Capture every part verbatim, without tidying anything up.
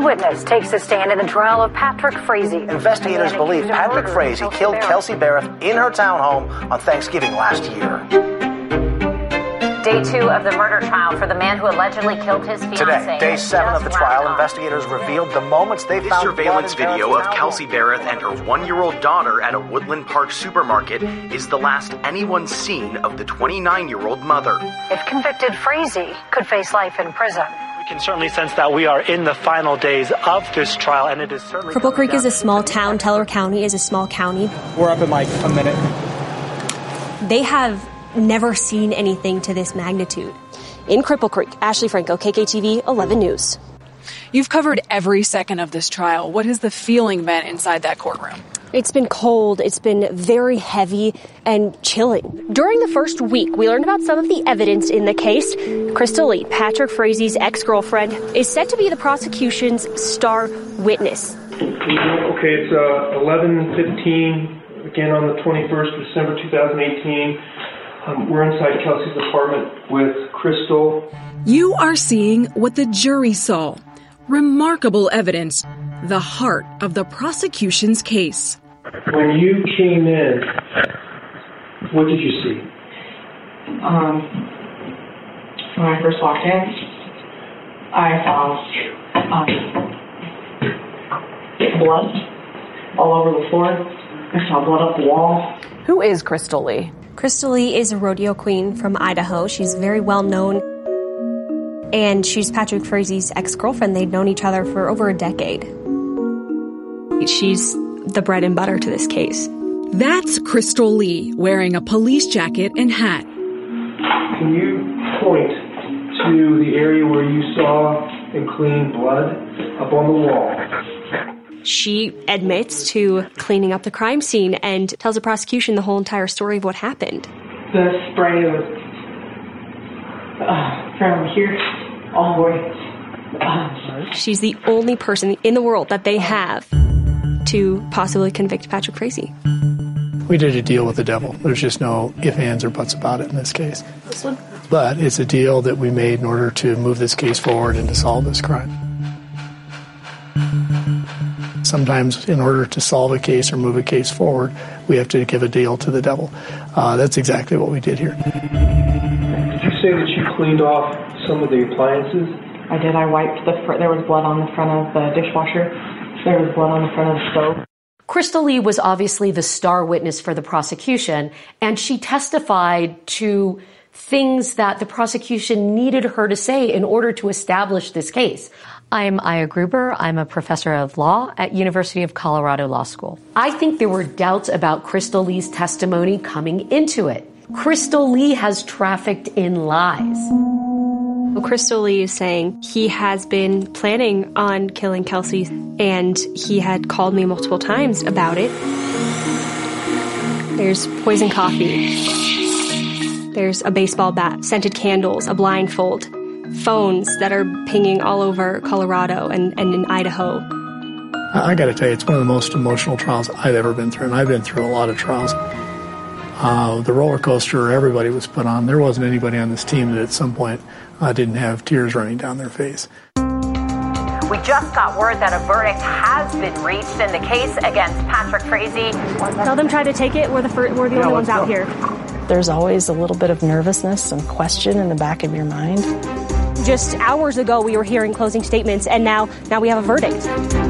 witness takes the stand in the trial of Patrick Frazee. Investigators believe Patrick Frazee killed Kelsey Barrett in her townhome on Thanksgiving last year. Day two of the murder trial for the man who allegedly killed his fiancée. Today, day seven of the trial, investigators revealed the moments they found surveillance video of Kelsey Barrett and her one-year-old daughter at a Woodland Park supermarket is the last anyone's seen of the twenty-nine-year-old mother. If convicted, Frazee could face life in prison. We can certainly sense that we are in the final days of this trial, and it is certainly... Cripple Creek is a small town. Teller County is a small county. We're up in like a minute. They have never seen anything to this magnitude. In Cripple Creek, Ashley Franco, K K T V, eleven News. You've covered every second of this trial. What has the feeling been inside that courtroom? It's been cold, it's been very heavy and chilling. During the first week, we learned about some of the evidence in the case. Crystal Lee, Patrick Frazee's ex-girlfriend, is set to be the prosecution's star witness. Okay, it's uh, eleven fifteen, again on the twenty-first of December two thousand eighteen. Um, we're inside Kelsey's apartment with Crystal. You are seeing what the jury saw. Remarkable evidence, the heart of the prosecution's case. When you came in, what did you see? Um, when I first walked in, I saw um, blood all over the floor. I saw blood up the wall. Who is Crystal Lee? Crystal Lee is a rodeo queen from Idaho. She's very well known. And she's Patrick Frazee's ex-girlfriend. They'd known each other for over a decade. She's the bread and butter to this case. That's Crystal Lee, wearing a police jacket and hat. Can you point to the area where you saw and cleaned blood up on the wall? She admits to cleaning up the crime scene and tells the prosecution the whole entire story of what happened. The spray was uh, from here all the way. Uh, She's the only person in the world that they have to possibly convict Patrick Frazee. We did a deal with the devil. There's just no ifs, ands, or buts about it in this case. This one? But it's a deal that we made in order to move this case forward and to solve this crime. Sometimes in order to solve a case or move a case forward, we have to give a deal to the devil. Uh, that's exactly what we did here. Did you say that you cleaned off some of the appliances? I did. I wiped the fr- there was blood on the front of the dishwasher. There was blood on the front of the stove. Crystal Lee was obviously the star witness for the prosecution, and she testified to things that the prosecution needed her to say in order to establish this case. I'm Aya Gruber. I'm a professor of law at University of Colorado Law School. I think there were doubts about Crystal Lee's testimony coming into it. Crystal Lee has trafficked in lies. Crystal Lee is saying he has been planning on killing Kelsey, and he had called me multiple times about it. There's poison coffee. There's a baseball bat, scented candles, a blindfold, phones that are pinging all over Colorado and, and in Idaho. I got to tell you, it's one of the most emotional trials I've ever been through, and I've been through a lot of trials. Uh, the roller coaster everybody was put on, there wasn't anybody on this team that at some point uh, didn't have tears running down their face. We just got word that a verdict has been reached in the case against Patrick Frazee. Tell them try to take it. We're the, fir- we're the yeah, only ones out here. There's always a little bit of nervousness and question in the back of your mind. Just hours ago, we were hearing closing statements, and now, now we have a verdict.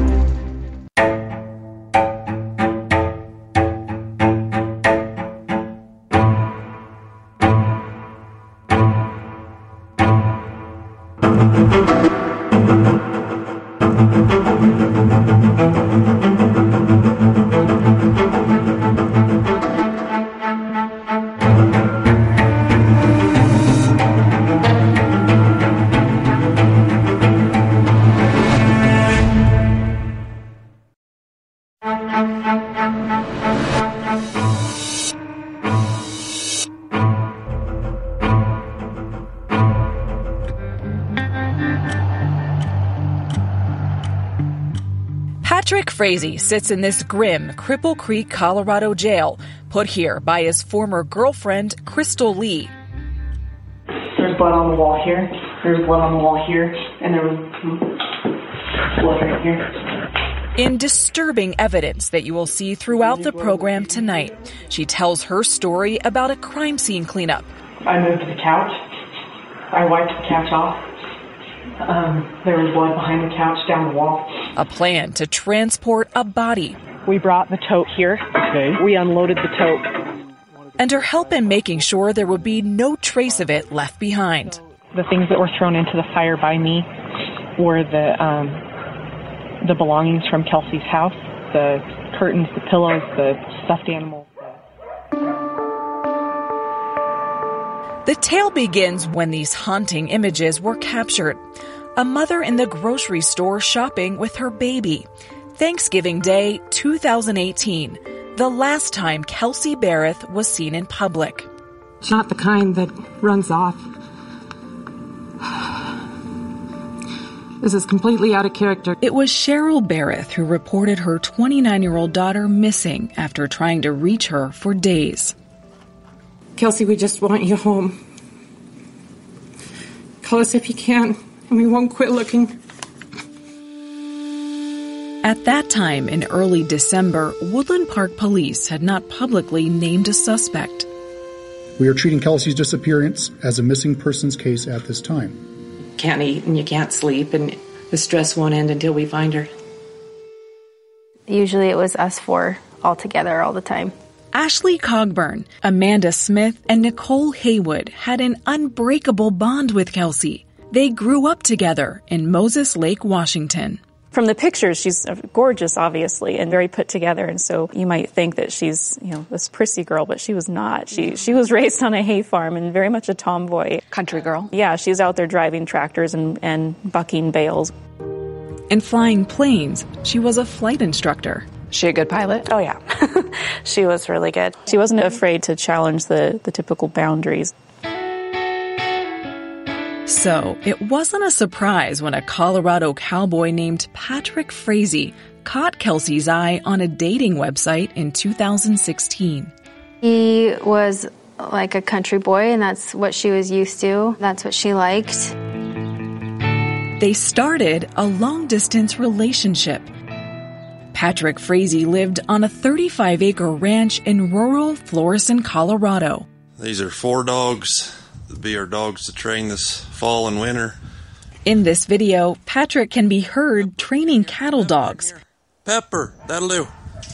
Patrick Frazee sits in this grim Cripple Creek, Colorado jail, put here by his former girlfriend, Crystal Lee. There's blood on the wall here, there's blood on the wall here, and there was Blood right here. In disturbing evidence that you will see throughout the program tonight, she tells her story about a crime scene cleanup. I moved the couch. I wiped the couch off. Um, there was blood behind the couch down the wall. A plan to transport a body. We brought the tote here. Okay. We unloaded the tote. And her help in making sure there would be no trace of it left behind. The things that were thrown into the fire by me were the um, the belongings from Kelsey's house, the curtains, the pillows, the stuffed animals. The tale begins when these haunting images were captured. A mother in the grocery store shopping with her baby. Thanksgiving Day two thousand eighteen, the last time Kelsey Barrett was seen in public. It's not the kind that runs off. This is completely out of character. It was Cheryl Barrett who reported her twenty-nine-year-old daughter missing after trying to reach her for days. Kelsey, we just want you home. Call us if you can, and we won't quit looking. At that time, in early December, Woodland Park Police had not publicly named a suspect. We are treating Kelsey's disappearance as a missing persons case at this time. Can't eat and you can't sleep, and the stress won't end until we find her. Usually it was us four all together all the time. Ashley Cogburn, Amanda Smith, and Nicole Haywood had an unbreakable bond with Kelsey. They grew up together in Moses Lake, Washington. From the pictures, she's gorgeous, obviously, and very put together. And so you might think that she's, you know, this prissy girl, but she was not. She she was raised on a hay farm and very much a tomboy. Country girl. Yeah, she's out there driving tractors and, and bucking bales. And flying planes, she was a flight instructor. She a good pilot? Oh, yeah. She was really good. She wasn't afraid to challenge the, the typical boundaries. So, it wasn't a surprise when a Colorado cowboy named Patrick Frazee caught Kelsey's eye on a dating website in two thousand sixteen. He was like a country boy, and that's what she was used to. That's what she liked. They started a long-distance relationship. Patrick Frazee lived on a thirty-five acre ranch in rural Florissant, Colorado. These are four dogs. They'll be our dogs to train this fall and winter. In this video, Patrick can be heard training cattle dogs. Pepper, that'll do.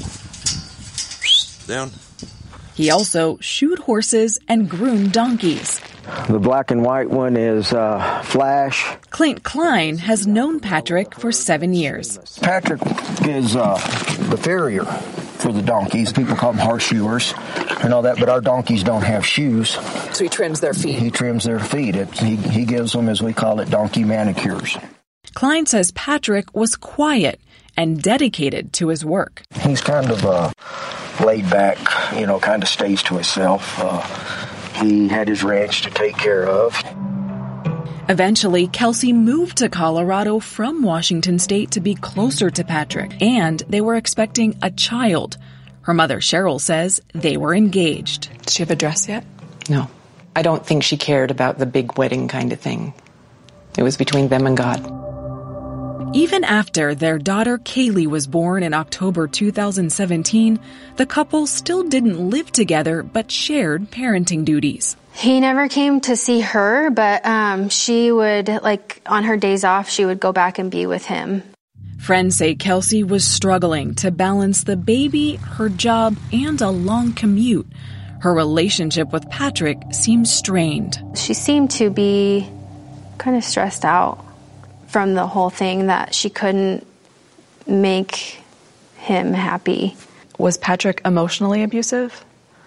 Down. He also shoot horses and groom donkeys. The black and white one is uh, Flash. Clint Klein has known Patrick for seven years. Patrick is uh, the farrier for the donkeys. People call them horseshoers and all that, but our donkeys don't have shoes. So he trims their feet. He trims their feet. It, he, he gives them, as we call it, donkey manicures. Klein says Patrick was quiet and dedicated to his work. He's kind of uh, laid back, you know, kind of stays to himself. Uh, he had his ranch to take care of. Eventually, Kelsey moved to Colorado from Washington State to be closer to Patrick, and they were expecting a child. Her mother, Cheryl, says they were engaged. Does she have a dress yet? No. I don't think she cared about the big wedding kind of thing. It was between them and God. Even after their daughter Kaylee was born in October two thousand seventeen, the couple still didn't live together but shared parenting duties. He never came to see her, but um, she would, like, on her days off, she would go back and be with him. Friends say Kelsey was struggling to balance the baby, her job, and a long commute. Her relationship with Patrick seemed strained. She seemed to be kind of stressed out from the whole thing, that she couldn't make him happy. Was Patrick emotionally abusive?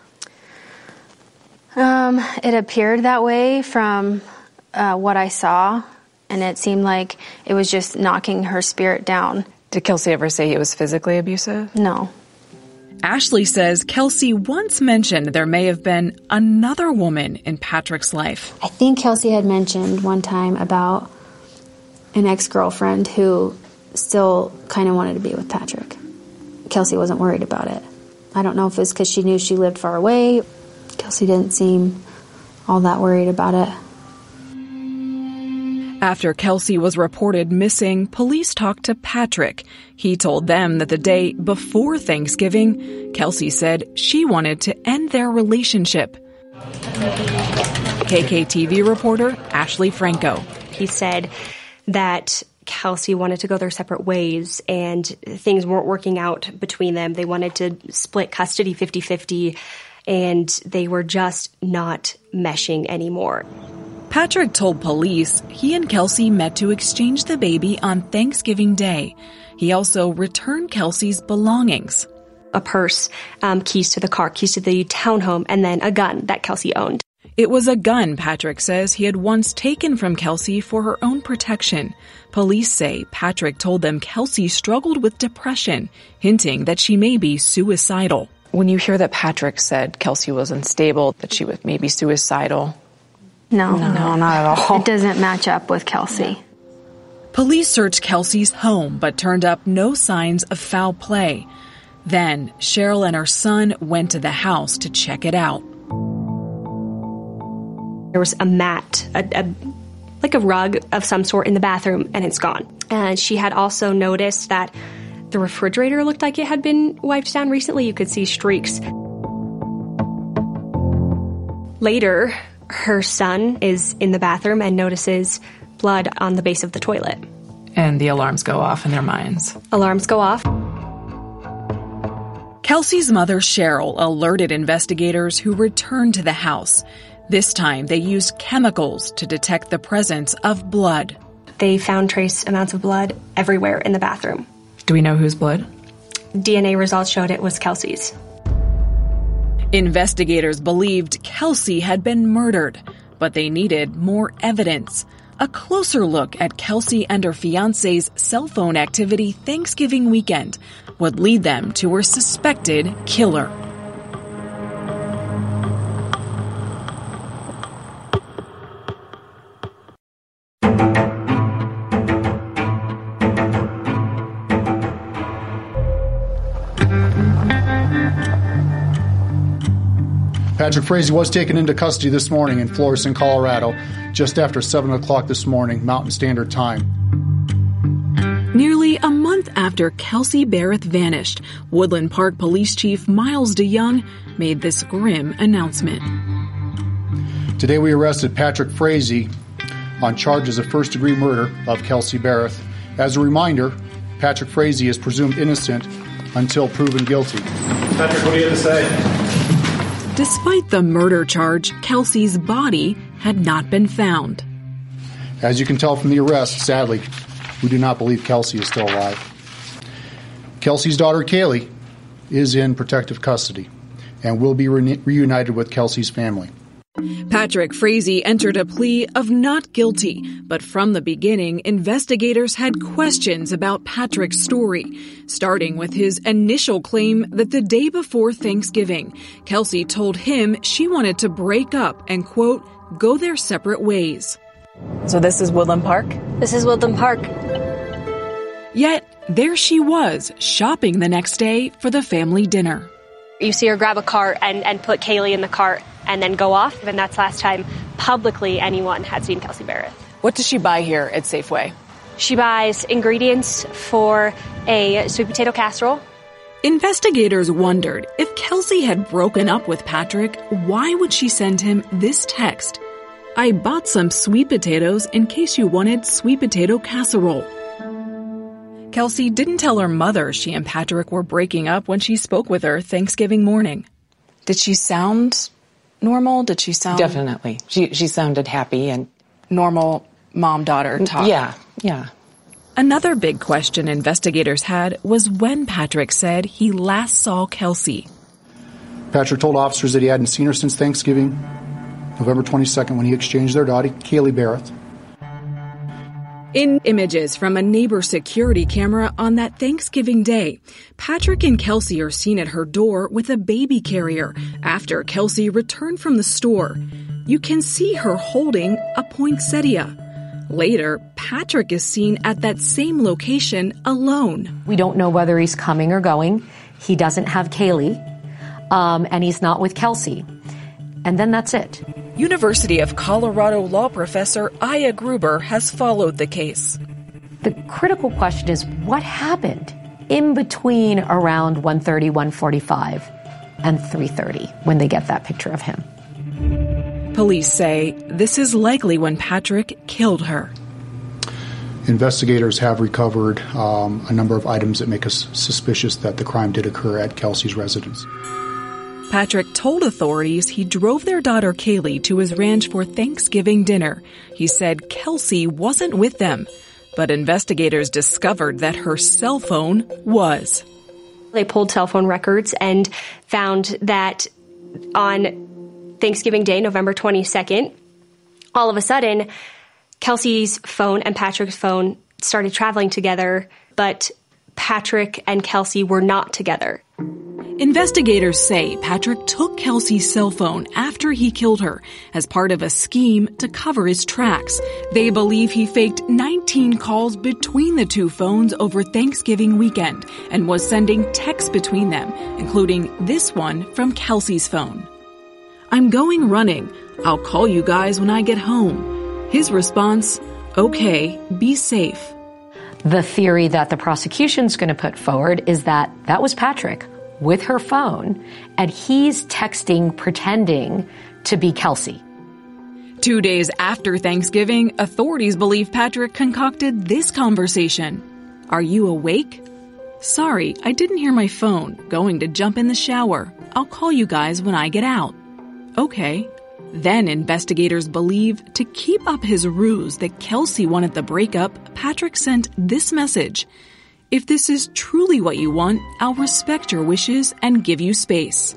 Um, it appeared that way from uh, what I saw, and it seemed like it was just knocking her spirit down. Did Kelsey ever say he was physically abusive? No. Ashley says Kelsey once mentioned there may have been another woman in Patrick's life. I think Kelsey had mentioned one time about an ex-girlfriend who still kind of wanted to be with Patrick. Kelsey wasn't worried about it. I don't know if it was because she knew she lived far away. Kelsey didn't seem all that worried about it. After Kelsey was reported missing, police talked to Patrick. He told them that the day before Thanksgiving, Kelsey said she wanted to end their relationship. K K T V reporter Ashley Franco. He said that Kelsey wanted to go their separate ways and things weren't working out between them. They wanted to split custody fifty-fifty and they were just not meshing anymore. Patrick told police he and Kelsey met to exchange the baby on Thanksgiving Day. He also returned Kelsey's belongings. A purse, um, keys to the car, keys to the townhome, and then a gun that Kelsey owned. It was a gun, Patrick says, he had once taken from Kelsey for her own protection. Police say Patrick told them Kelsey struggled with depression, hinting that she may be suicidal. When you hear that Patrick said Kelsey was unstable, that she was maybe suicidal, No, no, no, not at all. It doesn't match up with Kelsey. Police searched Kelsey's home, but turned up no signs of foul play. Then, Cheryl and her son went to the house to check it out. There was a mat, a, a, like a rug of some sort in the bathroom, and it's gone. And she had also noticed that the refrigerator looked like it had been wiped down recently. You could see streaks. Later, her son is in the bathroom and notices blood on the base of the toilet. And the alarms go off in their minds. Alarms go off. Kelsey's mother, Cheryl, alerted investigators who returned to the house. This time, they used chemicals to detect the presence of blood. They found trace amounts of blood everywhere in the bathroom. Do we know whose blood? D N A results showed it was Kelsey's. Investigators believed Kelsey had been murdered, but they needed more evidence. A closer look at Kelsey and her fiancé's cell phone activity Thanksgiving weekend would lead them to her suspected killer. Patrick Frazee was taken into custody this morning in Florissant, Colorado, just after seven o'clock this morning, Mountain Standard Time. Nearly a month after Kelsey Barrett vanished, Woodland Park Police Chief Miles DeYoung made this grim announcement. Today we arrested Patrick Frazee on charges of first-degree murder of Kelsey Barrett. As a reminder, Patrick Frazee is presumed innocent until proven guilty. Patrick, what do you have to say? Despite the murder charge, Kelsey's body had not been found. As you can tell from the arrest, sadly, we do not believe Kelsey is still alive. Kelsey's daughter, Kaylee, is in protective custody and will be re- reunited with Kelsey's family. Patrick Frazee entered a plea of not guilty, but from the beginning, investigators had questions about Patrick's story, starting with his initial claim that the day before Thanksgiving, Kelsey told him she wanted to break up and, quote, go their separate ways. So this is Woodland Park? This is Woodland Park. Yet, there she was, shopping the next day for the family dinner. You see her grab a cart and, and put Kaylee in the cart and then go off. And that's the last time publicly anyone had seen Kelsey Barrett. What does she buy here at Safeway? She buys ingredients for a sweet potato casserole. Investigators wondered if Kelsey had broken up with Patrick, why would she send him this text? I bought some sweet potatoes in case you wanted sweet potato casserole. Kelsey didn't tell her mother she and Patrick were breaking up when she spoke with her Thanksgiving morning. Did she sound normal? Did she sound... Definitely. She she sounded happy and... Normal mom-daughter talk. Yeah, yeah. Another big question investigators had was when Patrick said he last saw Kelsey. Patrick told officers that he hadn't seen her since Thanksgiving, November twenty-second, when he exchanged their daughter, Kaylee Barrett. In images from a neighbor's security camera on that Thanksgiving day, Patrick and Kelsey are seen at her door with a baby carrier after Kelsey returned from the store. You can see her holding a poinsettia. Later, Patrick is seen at that same location alone. We don't know whether he's coming or going. He doesn't have Kaylee, um, and he's not with Kelsey. And then that's it. University of Colorado law professor Aya Gruber has followed the case. The critical question is what happened in between around one thirty, one forty-five and three thirty when they get that picture of him. Police say this is likely when Patrick killed her. Investigators have recovered um, a number of items that make us suspicious that the crime did occur at Kelsey's residence. Patrick told authorities he drove their daughter Kaylee to his ranch for Thanksgiving dinner. He said Kelsey wasn't with them, but investigators discovered that her cell phone was. They pulled cell phone records and found that on Thanksgiving Day, November twenty-second, all of a sudden, Kelsey's phone and Patrick's phone started traveling together, but Patrick and Kelsey were not together. Investigators say Patrick took Kelsey's cell phone after he killed her as part of a scheme to cover his tracks. They believe he faked nineteen calls between the two phones over Thanksgiving weekend and was sending texts between them, including this one from Kelsey's phone. "I'm going running. I'll call you guys when I get home." His response, "Okay, be safe." The theory that the prosecution's going to put forward is that that was Patrick with her phone, and he's texting pretending to be Kelsey. Two days after Thanksgiving, authorities believe Patrick concocted this conversation. "Are you awake? Sorry, I didn't hear my phone. Going to jump in the shower. I'll call you guys when I get out." Okay. Then investigators believe to keep up his ruse that Kelsey wanted the breakup, Patrick sent this message. "If this is truly what you want, I'll respect your wishes and give you space."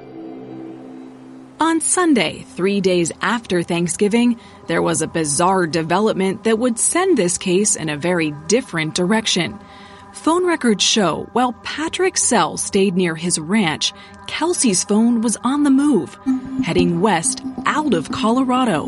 On Sunday, three days after Thanksgiving, there was a bizarre development that would send this case in a very different direction. Phone records show while Patrick's cell stayed near his ranch, Kelsey's phone was on the move, heading west out of Colorado.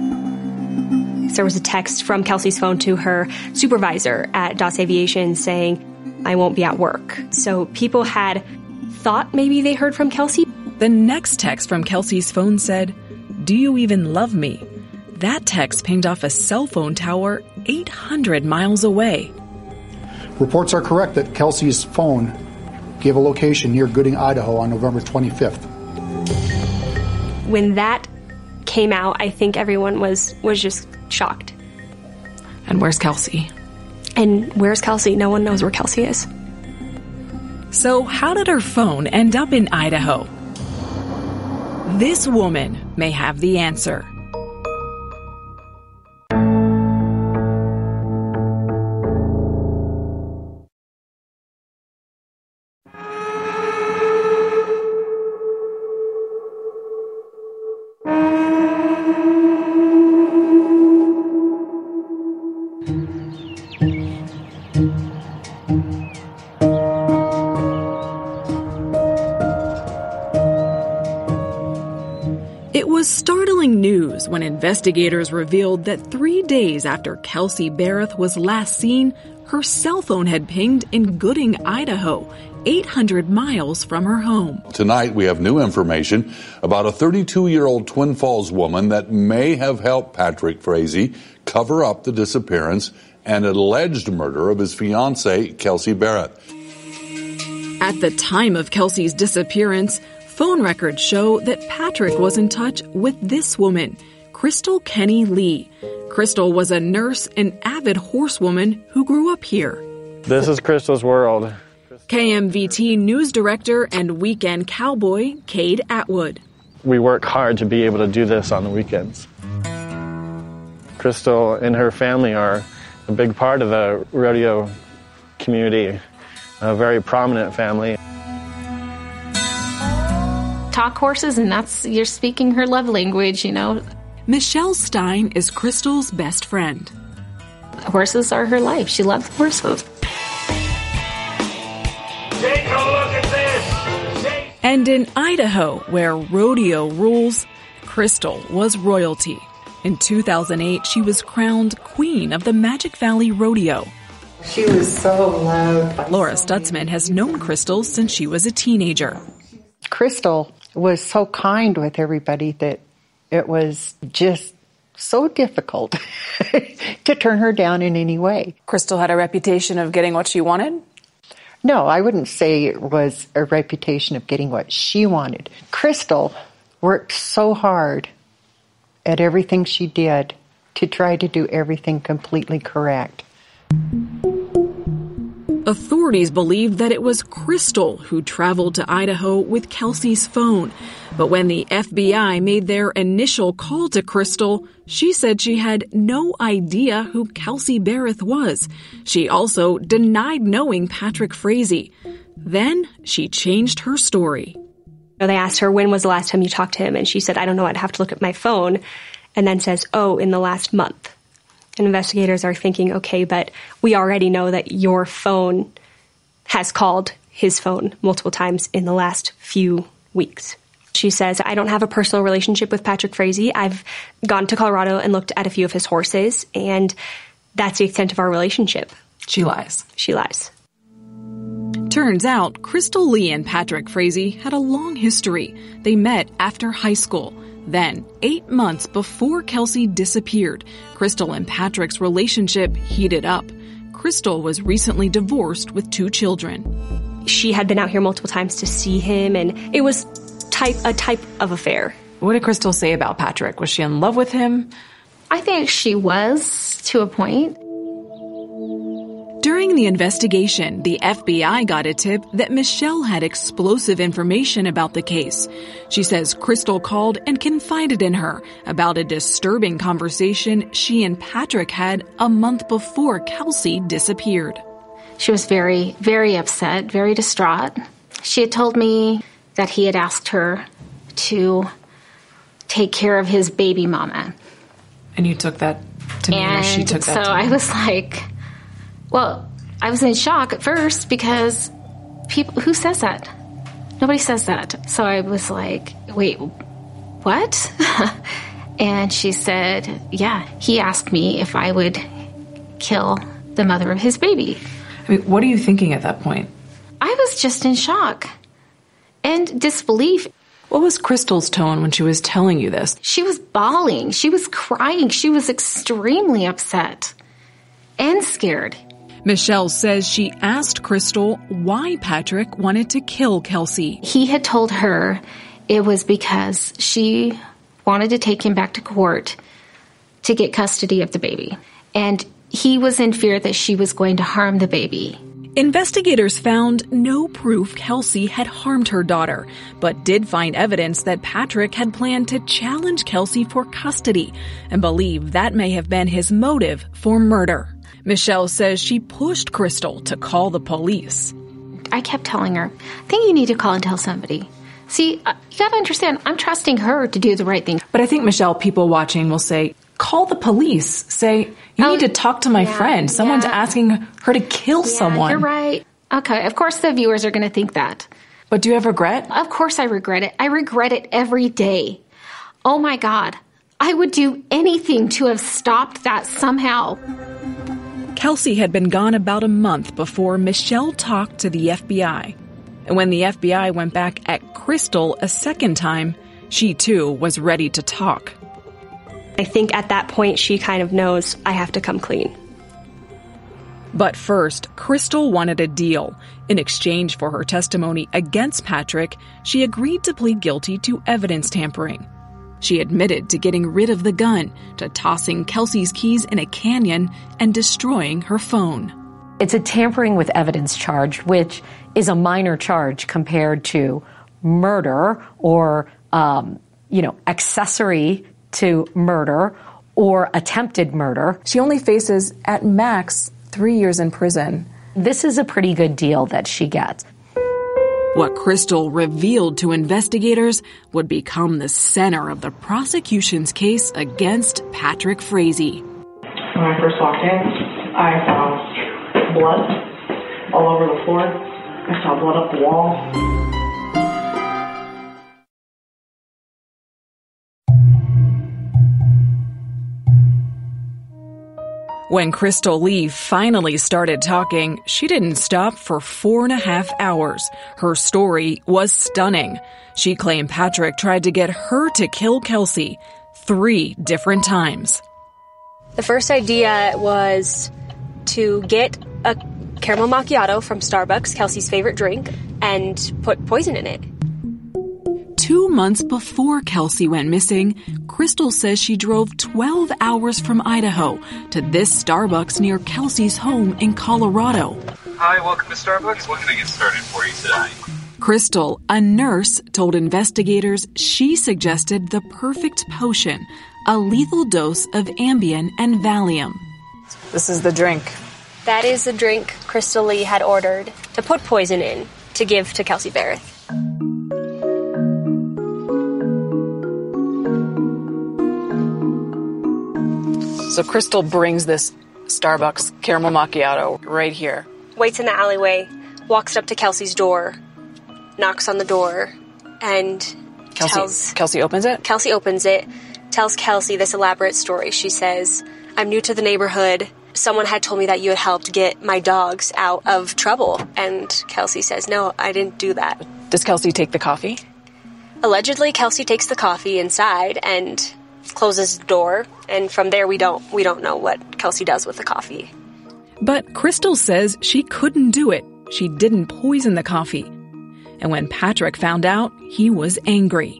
There was a text from Kelsey's phone to her supervisor at Das Aviation saying, "I won't be at work." So people had thought maybe they heard from Kelsey. The next text from Kelsey's phone said, "Do you even love me?" That text pinged off a cell phone tower eight hundred miles away. Reports are correct that Kelsey's phone gave a location near Gooding, Idaho on November twenty-fifth. When that came out, I think everyone was, was just shocked. And where's Kelsey? And where's Kelsey? No one knows where Kelsey is. So how did her phone end up in Idaho? This woman may have the answer. It was startling news when investigators revealed that three days after Kelsey Bereth was last seen, her cell phone had pinged in Gooding, Idaho, eight hundred miles from her home. Tonight, we have new information about a thirty-two-year-old Twin Falls woman that may have helped Patrick Frazee cover up the disappearance and alleged murder of his fiancée, Kelsey Bereth. At the time of Kelsey's disappearance, phone records show that Patrick was in touch with this woman, Crystal Kenny Lee. Crystal was a nurse and avid horsewoman who grew up here. This is Crystal's world. K M V T news director and weekend cowboy, Cade Atwood. We work hard to be able to do this on the weekends. Crystal and her family are a big part of the rodeo community, a very prominent family. Talk horses, and that's, you're speaking her love language, you know. Michelle Stein is Crystal's best friend. Horses are her life. She loves horses. Take a look at this! Take- and in Idaho, where rodeo rules, Crystal was royalty. In two thousand eight, she was crowned queen of the Magic Valley Rodeo. She was so loved. Laura Stutzman has known Crystal since she was a teenager. Crystal was so kind with everybody that It was just so difficult to turn her down in any way. Crystal had a reputation of getting what she wanted? No, I wouldn't say it was a reputation of getting what she wanted. Crystal worked so hard at everything she did to try to do everything completely correct. Authorities believed that it was Crystal who traveled to Idaho with Kelsey's phone. But when the F B I made their initial call to Crystal, she said she had no idea who Kelsey Bereth was. She also denied knowing Patrick Frazee. Then she changed her story. They asked her, when was the last time you talked to him? And she said, I don't know, I'd have to look at my phone. And then says, oh, in the last month. And investigators are thinking, okay, but we already know that your phone has called his phone multiple times in the last few weeks. She says, I don't have a personal relationship with Patrick Frazee. I've gone to Colorado and looked at a few of his horses, and that's the extent of our relationship. She lies. She lies. Turns out, Crystal Lee and Patrick Frazee had a long history. They met after high school. Then, eight months before Kelsey disappeared, Crystal and Patrick's relationship heated up. Crystal was recently divorced with two children. She had been out here multiple times to see him, and it was type a type of affair. What did Crystal say about Patrick? Was she in love with him? I think she was, to a point. During the investigation, the F B I got a tip that Michelle had explosive information about the case. She says Crystal called and confided in her about a disturbing conversation she and Patrick had a month before Kelsey disappeared. She was very, very upset, very distraught. She had told me that he had asked her to take care of his baby mama. And you took that to me, or she took that so to me? I was like, well, I was in shock at first because people, who says that? Nobody says that. So I was like, wait, what? And she said, yeah, he asked me if I would kill the mother of his baby. I mean, what are you thinking at that point? I was just in shock and disbelief. What was Crystal's tone when she was telling you this? She was bawling. She was crying. She was extremely upset and scared. Michelle says she asked Crystal why Patrick wanted to kill Kelsey. He had told her it was because she wanted to take him back to court to get custody of the baby. And he was in fear that she was going to harm the baby. Investigators found no proof Kelsey had harmed her daughter, but did find evidence that Patrick had planned to challenge Kelsey for custody and believe that may have been his motive for murder. Michelle says she pushed Crystal to call the police. I kept telling her, I think you need to call and tell somebody. See, you gotta understand, I'm trusting her to do the right thing. But I think, Michelle, people watching will say, call the police. Say, you oh, need to talk to my yeah, friend. Someone's yeah. asking her to kill yeah, someone. You're right. Okay, of course the viewers are going to think that. But do you have regret? Of course I regret it. I regret it every day. Oh my God. I would do anything to have stopped that somehow. Kelsey had been gone about a month before Michelle talked to the F B I. And when the F B I went back at Crystal a second time, she too was ready to talk. I think at that point she kind of knows I have to come clean. But first, Crystal wanted a deal. In exchange for her testimony against Patrick, she agreed to plead guilty to evidence tampering. She admitted to getting rid of the gun, to tossing Kelsey's keys in a canyon, and destroying her phone. It's a tampering with evidence charge, which is a minor charge compared to murder or, um, you know, accessory to murder or attempted murder. She only faces, at max, three years in prison. This is a pretty good deal that she gets. What Crystal revealed to investigators would become the center of the prosecution's case against Patrick Frazee. When I first walked in, I saw blood all over the floor. I saw blood up the wall. When Crystal Lee finally started talking, she didn't stop for four and a half hours. Her story was stunning. She claimed Patrick tried to get her to kill Kelsey. three different times. The first idea was to get a caramel macchiato from Starbucks, Kelsey's favorite drink, and put poison in it. Two months before Kelsey went missing, Crystal says she drove twelve hours from Idaho to this Starbucks near Kelsey's home in Colorado. Hi, welcome to Starbucks. What can I get started for you today? Crystal, a nurse, told investigators she suggested the perfect potion, a lethal dose of Ambien and Valium. This is the drink. That is the drink Crystal Lee had ordered to put poison in to give to Kelsey Berreth. So Crystal brings this Starbucks caramel macchiato right here. Waits in the alleyway, walks up to Kelsey's door, knocks on the door, and Kelsey, tells... Kelsey opens it? Kelsey opens it, tells Kelsey this elaborate story. She says, I'm new to the neighborhood. Someone had told me that you had helped get my dogs out of trouble. And Kelsey says, no, I didn't do that. Does Kelsey take the coffee? Allegedly, Kelsey takes the coffee inside and closes the door. And from there, we don't we don't know what Kelsey does with the coffee. But Crystal says she couldn't do it. She didn't poison the coffee. And when Patrick found out, he was angry.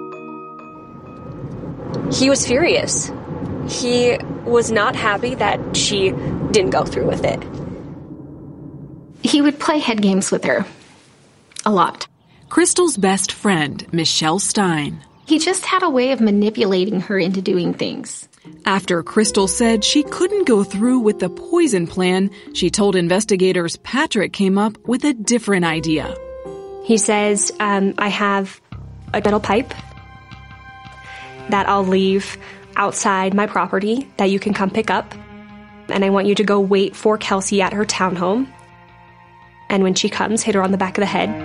He was furious. He was not happy that she didn't go through with it. He would play head games with her. A lot. Crystal's best friend, Michelle Stein. He just had a way of manipulating her into doing things. After Crystal said she couldn't go through with the poison plan, she told investigators Patrick came up with a different idea. He says, um, I have a metal pipe that I'll leave outside my property that you can come pick up. And I want you to go wait for Kelsey at her townhome. And when she comes, hit her on the back of the head.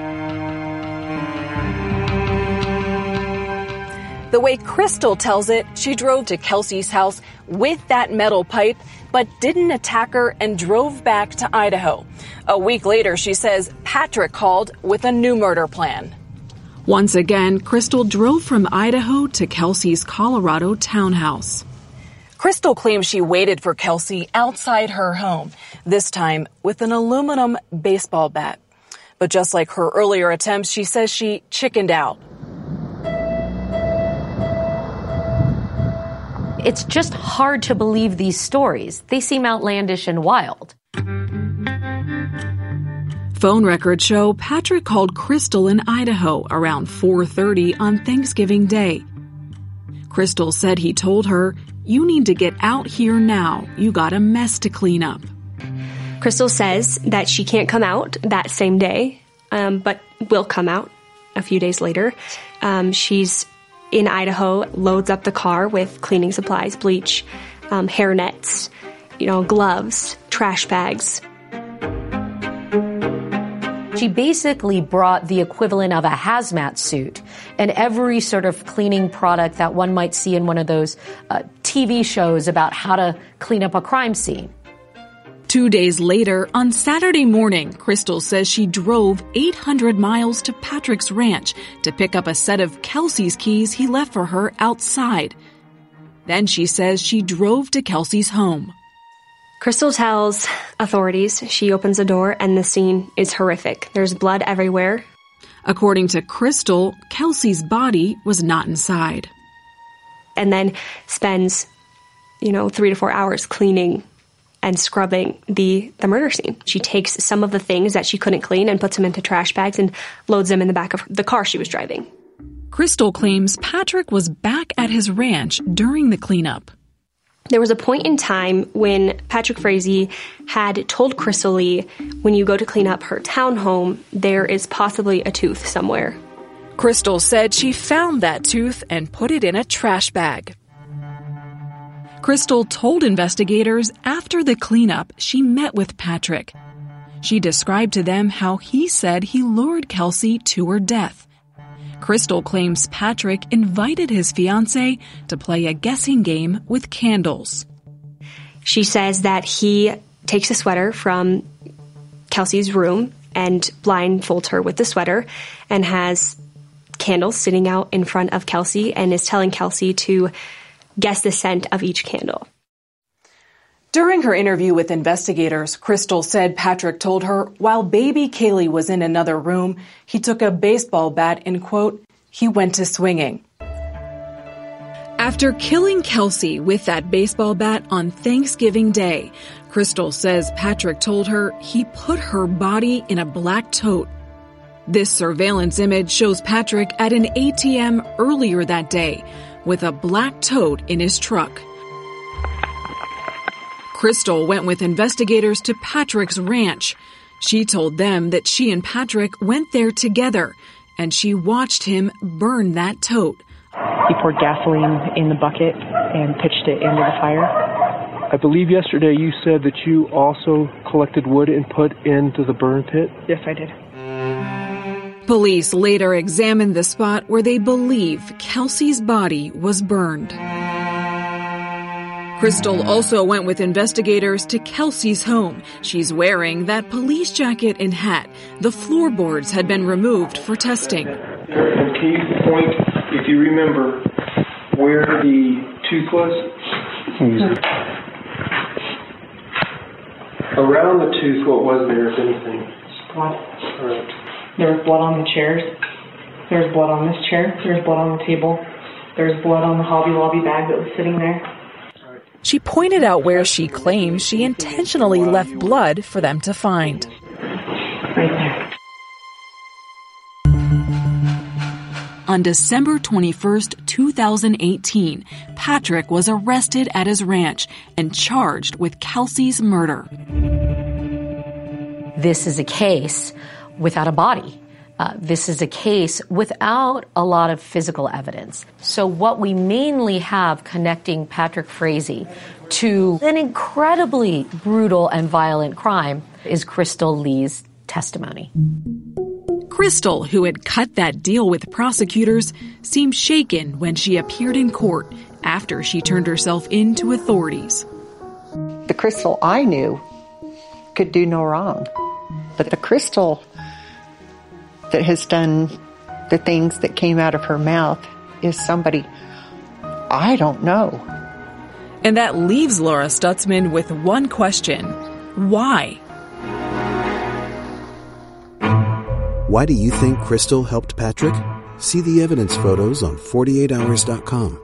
The way Crystal tells it, she drove to Kelsey's house with that metal pipe, but didn't attack her and drove back to Idaho. A week later, she says Patrick called with a new murder plan. Once again, Crystal drove from Idaho to Kelsey's Colorado townhouse. Crystal claims she waited for Kelsey outside her home, this time with an aluminum baseball bat. But just like her earlier attempts, she says she chickened out. It's just hard to believe these stories. They seem outlandish and wild. Phone records show Patrick called Crystal in Idaho around four thirty on Thanksgiving Day. Crystal said he told her, "You need to get out here now. You got a mess to clean up." Crystal says that she can't come out that same day, um, but will come out a few days later. Um, she's in Idaho, loads up the car with cleaning supplies, bleach, um, hair nets, you know, gloves, trash bags. She basically brought the equivalent of a hazmat suit and every sort of cleaning product that one might see in one of those uh, T V shows about how to clean up a crime scene. Two days later, on Saturday morning, Crystal says she drove eight hundred miles to Patrick's ranch to pick up a set of Kelsey's keys he left for her outside. Then she says she drove to Kelsey's home. Crystal tells authorities she opens the door and the scene is horrific. There's blood everywhere. According to Crystal, Kelsey's body was not inside. And then spends, you know, three to four hours cleaning and scrubbing the, the murder scene. She takes some of the things that she couldn't clean and puts them into trash bags and loads them in the back of the car she was driving. Crystal claims Patrick was back at his ranch during the cleanup. There was a point in time when Patrick Frazee had told Crystal Lee, when you go to clean up her townhome, there is possibly a tooth somewhere. Crystal said she found that tooth and put it in a trash bag. Crystal told investigators after the cleanup she met with Patrick. She described to them how he said he lured Kelsey to her death. Crystal claims Patrick invited his fiancée to play a guessing game with candles. She says that he takes a sweater from Kelsey's room and blindfolds her with the sweater and has candles sitting out in front of Kelsey and is telling Kelsey to guess the scent of each candle. During her interview with investigators, Crystal said Patrick told her while baby Kaylee was in another room, he took a baseball bat and, quote, he went to swinging. After killing Kelsey with that baseball bat on Thanksgiving Day, Crystal says Patrick told her he put her body in a black tote. This surveillance image shows Patrick at an A T M earlier that day with a black tote in his truck. Crystal went with investigators to Patrick's ranch. She told them that she and Patrick went there together, and she watched him burn that tote. He poured gasoline in the bucket and pitched it into the fire. I believe yesterday you said that you also collected wood and put into the burn pit? Yes, I did. Police later examined the spot where they believe Kelsey's body was burned. Crystal also went with investigators to Kelsey's home. She's wearing that police jacket and hat. The floorboards had been removed for testing. And can you point, if you remember, where the tooth was? Around the tooth, what was there, if anything? Blood. All right. There was blood on the chairs. There was blood on this chair. There was blood on the table. There was blood on the Hobby Lobby bag that was sitting there. She pointed out where she claims she intentionally left blood for them to find. Right there. On December twenty-first, two thousand eighteen, Patrick was arrested at his ranch and charged with Kelsey's murder. This is a case without a body. Uh, this is a case without a lot of physical evidence. So what we mainly have connecting Patrick Frazee to an incredibly brutal and violent crime is Crystal Lee's testimony. Crystal, who had cut that deal with prosecutors, seemed shaken when she appeared in court after she turned herself in to authorities. The Crystal I knew could do no wrong. But the Crystal that has done the things that came out of her mouth is somebody I don't know. And that leaves Laura Stutzman with one question. Why? Why do you think Crystal helped Patrick? See the evidence photos on forty-eight hours dot com.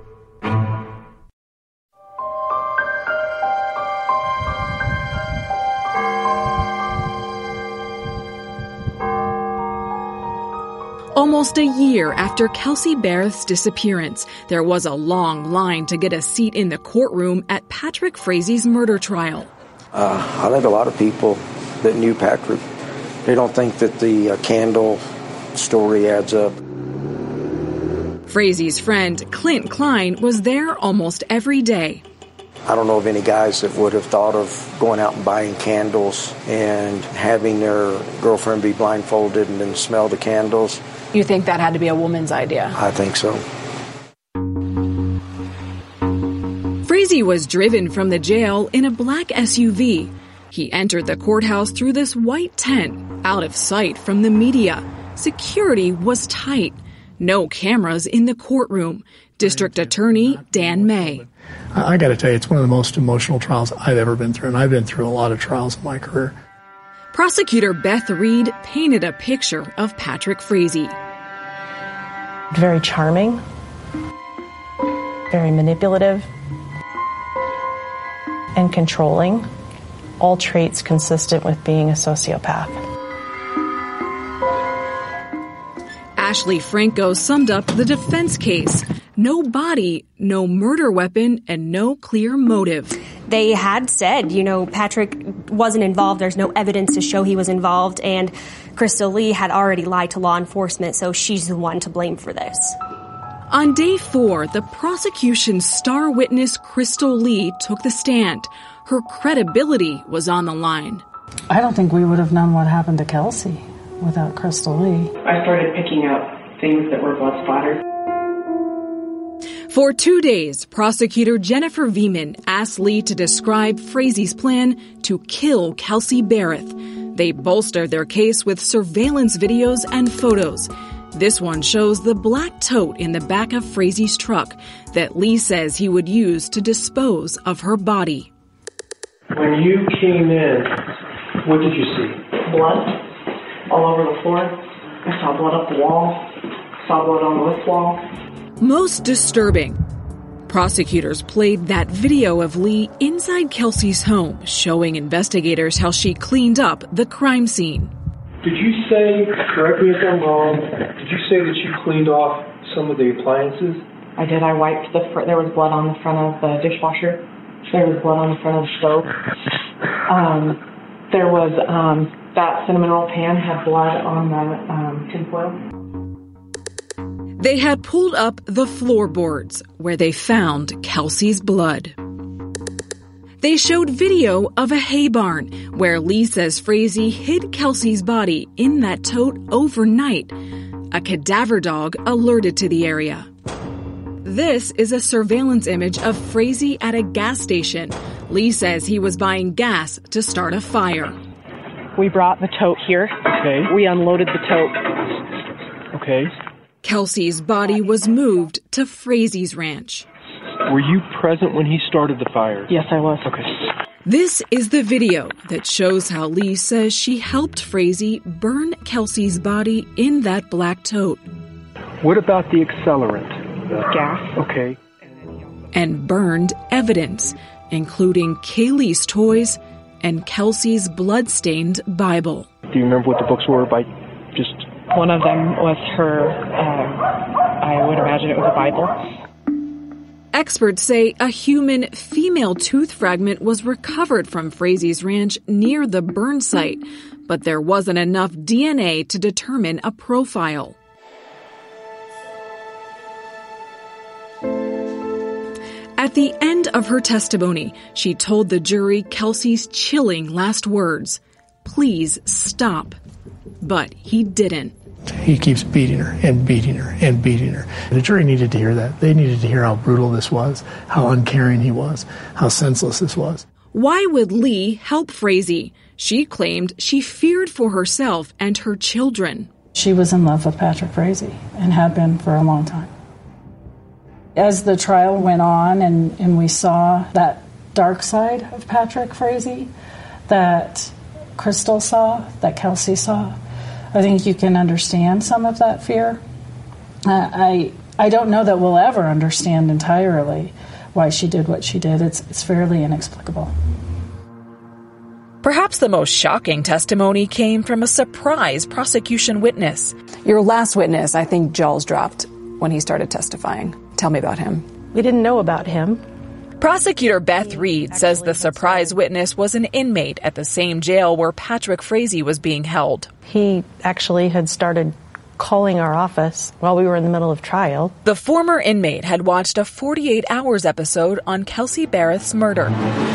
Almost a year after Kelsey Barrett's disappearance, there was a long line to get a seat in the courtroom at Patrick Frazee's murder trial. Uh, I think a lot of people that knew Patrick, they don't think that the uh, candle story adds up. Frazee's friend, Clint Klein, was there almost every day. I don't know of any guys that would have thought of going out and buying candles and having their girlfriend be blindfolded and then smell the candles. You think that had to be a woman's idea? I think so. Frazee was driven from the jail in a black S U V. He entered the courthouse through this white tent, out of sight from the media. Security was tight. No cameras in the courtroom. District Attorney Dan May. I got to tell you, it's one of the most emotional trials I've ever been through, and I've been through a lot of trials in my career. Prosecutor Beth Reed painted a picture of Patrick Frazee. Very charming, very manipulative, and controlling, all traits consistent with being a sociopath. Ashley Franco summed up the defense case. No body, no murder weapon, and no clear motive. They had said, you know, Patrick wasn't involved. There's no evidence to show he was involved. And Crystal Lee had already lied to law enforcement, so she's the one to blame for this. On day four, the prosecution's star witness, Crystal Lee, took the stand. Her credibility was on the line. I don't think we would have known what happened to Kelsey without Crystal Lee. I started picking up things that were blood splattered. For two days, prosecutor Jennifer Veman asked Lee to describe Frazee's plan to kill Kelsey Barrett. They bolstered their case with surveillance videos and photos. This one shows the black tote in the back of Frazie's truck that Lee says he would use to dispose of her body. When you came in, what did you see? Blood all over the floor. I saw blood up the wall. Saw blood on this wall. Most disturbing, prosecutors played that video of Lee inside Kelsey's home, showing investigators how she cleaned up the crime scene. Did you say, correct me if I'm wrong, did you say that you cleaned off some of the appliances? I did. I wiped the fr- there was blood on the front of the dishwasher. There was blood on the front of the stove. Um, there was, um, that cinnamon roll pan had blood on the um, tinfoil. They had pulled up the floorboards where they found Kelsey's blood. They showed video of a hay barn where Lee says Frazee hid Kelsey's body in that tote overnight. A cadaver dog alerted to the area. This is a surveillance image of Frazee at a gas station. Lee says he was buying gas to start a fire. We brought the tote here. Okay. We unloaded the tote. Okay. Kelsey's body was moved to Frazee's ranch. Were you present when he started the fire? Yes, I was. Okay. This is the video that shows how Lee says she helped Frazee burn Kelsey's body in that black tote. What about the accelerant? The gas. Okay. And burned evidence, including Kaylee's toys and Kelsey's blood-stained Bible. Do you remember what the books were by just... One of them was her, uh, I would imagine it was a Bible. Experts say a human female tooth fragment was recovered from Frazee's ranch near the burn site, but there wasn't enough D N A to determine a profile. At the end of her testimony, she told the jury Kelsey's chilling last words, "Please stop." But he didn't. He keeps beating her and beating her and beating her. The jury needed to hear that. They needed to hear how brutal this was, how uncaring he was, how senseless this was. Why would Lee help Frazee? She claimed she feared for herself and her children. She was in love with Patrick Frazee and had been for a long time. As the trial went on and, and we saw that dark side of Patrick Frazee that Crystal saw, that Kelsey saw, I think you can understand some of that fear. Uh, I I don't know that we'll ever understand entirely why she did what she did. It's it's fairly inexplicable. Perhaps the most shocking testimony came from a surprise prosecution witness. Your last witness, I think jaws dropped when he started testifying. Tell me about him. We didn't know about him. Prosecutor Beth Reed says the surprise witness was an inmate at the same jail where Patrick Frazee was being held. He actually had started calling our office while we were in the middle of trial. The former inmate had watched a forty-eight hours episode on Kelsey Barrett's murder.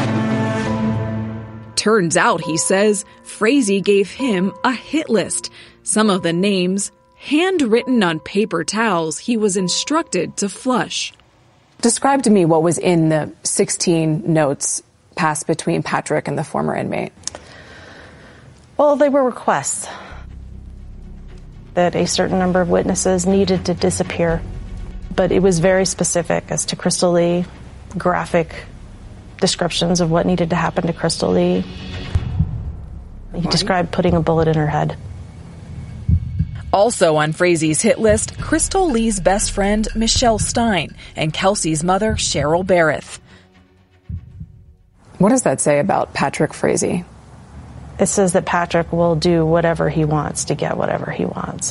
Turns out, he says, Frazee gave him a hit list. Some of the names handwritten on paper towels he was instructed to flush. Describe to me what was in the sixteen notes passed between Patrick and the former inmate. Well, they were requests that a certain number of witnesses needed to disappear. But it was very specific as to Crystal Lee, graphic descriptions of what needed to happen to Crystal Lee. He described putting a bullet in her head. Also on Frazee's hit list, Crystal Lee's best friend, Michelle Stein, and Kelsey's mother, Cheryl Barrett. What does that say about Patrick Frazee? It says that Patrick will do whatever he wants to get whatever he wants.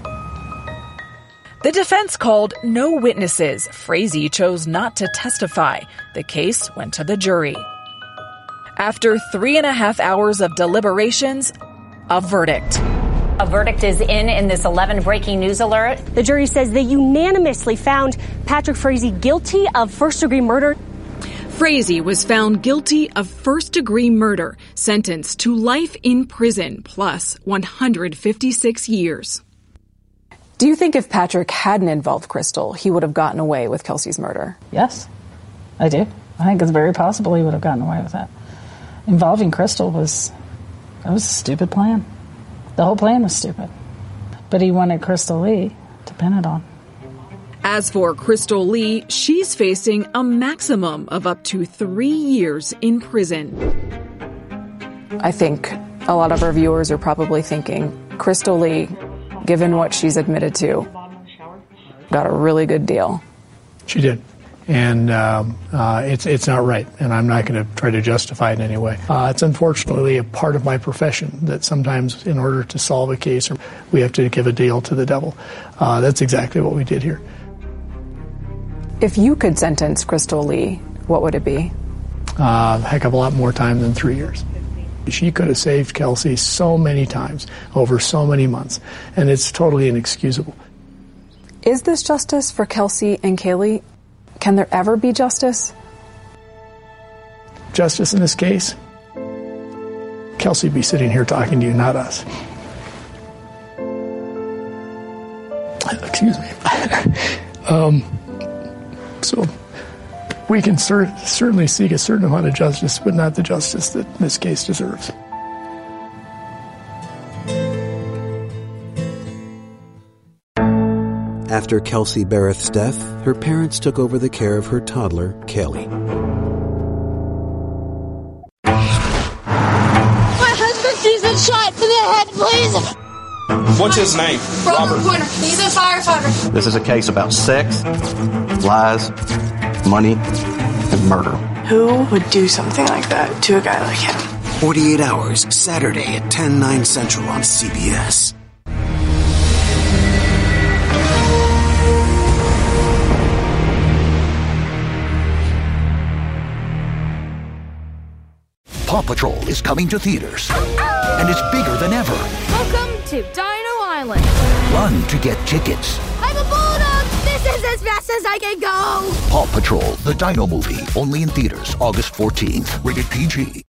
The defense called no witnesses. Frazee chose not to testify. The case went to the jury. After three and a half hours of deliberations, a verdict. A verdict is in in this eleven breaking news alert. The jury says they unanimously found Patrick Frazee guilty of first-degree murder. Frazee was found guilty of first-degree murder, sentenced to life in prison plus one hundred fifty-six years. Do you think if Patrick hadn't involved Crystal, he would have gotten away with Kelsey's murder? Yes, I do. I think it's very possible he would have gotten away with that. Involving Crystal was, that was a stupid plan. The whole plan was stupid. But he wanted Crystal Lee to pin it on. As for Crystal Lee, she's facing a maximum of up to three years in prison. I think a lot of our viewers are probably thinking, Crystal Lee, given what she's admitted to, got a really good deal. She did. And um, uh, it's it's not right, and I'm not going to try to justify it in any way. Uh, it's unfortunately a part of my profession that sometimes in order to solve a case, we have to give a deal to the devil. Uh, that's exactly what we did here. If you could sentence Crystal Lee, what would it be? Uh, a heck of a lot more time than three years. She could have saved Kelsey so many times over so many months, and it's totally inexcusable. Is this justice for Kelsey and Kaylee? Can there ever be justice? Justice in this case? Kelsey be sitting here talking to you, not us. Excuse me. um, so we can cer- certainly seek a certain amount of justice, but not the justice that this case deserves. After Kelsey Barrett's death, her parents took over the care of her toddler, Kaylee. My husband needs a shot to the head, please. What's his name? Robert Pointer. He's a firefighter. This is a case about sex, lies, money, and murder. Who would do something like that to a guy like him? forty-eight hours, Saturday at ten, nine Central on C B S. Paw Patrol is coming to theaters, and it's bigger than ever. Welcome to Dino Island. Run to get tickets. I'm a bulldog. This is as fast as I can go. Paw Patrol, the Dino movie, only in theaters August fourteenth. Rated P G.